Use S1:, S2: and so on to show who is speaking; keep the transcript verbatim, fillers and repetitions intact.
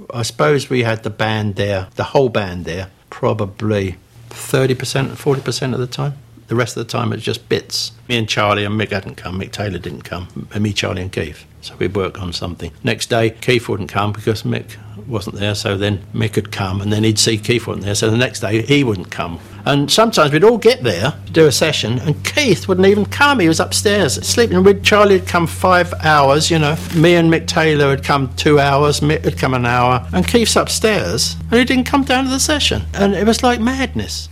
S1: I suppose we had the band there, the whole band there, probably thirty percent, forty percent of the time. The rest of the time it was just bits. Me and Charlie and Mick hadn't come. Mick Taylor didn't come. And me, Charlie and Keith. So we'd work on something. Next day, Keith wouldn't come because Mick wasn't there. So then Mick would come and then he'd see Keith wasn't there. So the next day he wouldn't come. And sometimes we'd all get there to do a session and Keith wouldn't even come. He was upstairs sleeping. With Charlie had come five hours, you know. Me and Mick Taylor had come two hours. Mick had come an hour. And Keith's upstairs and he didn't come down to the session. And it was like madness.